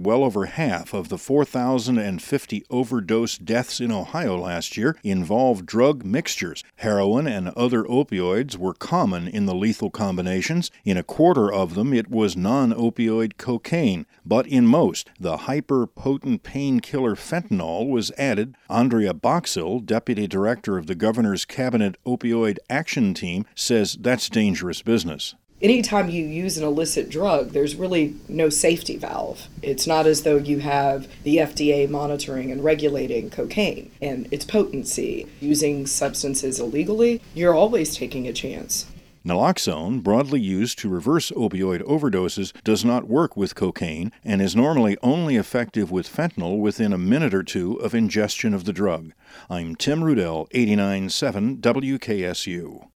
Well over half of the 4,050 overdose deaths in Ohio last year involved drug mixtures. Heroin and other opioids were common in the lethal combinations. In a quarter of them, it was non-opioid cocaine. But in most, the hyper-potent painkiller fentanyl was added. Andrea Boxell, deputy director of the governor's cabinet opioid action team, says that's dangerous business. Anytime you use an illicit drug, there's really no safety valve. It's not as though you have the FDA monitoring and regulating cocaine and its potency. Using substances illegally, you're always taking a chance. Naloxone, broadly used to reverse opioid overdoses, does not work with cocaine and is normally only effective with fentanyl within a minute or two of ingestion of the drug. I'm Tim Rudell, 89.7 WKSU.